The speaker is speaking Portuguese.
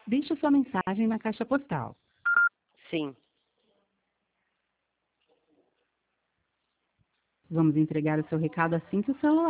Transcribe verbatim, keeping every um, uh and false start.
Deixe sua mensagem na caixa postal. Sim. Vamos entregar o seu recado assim que o celular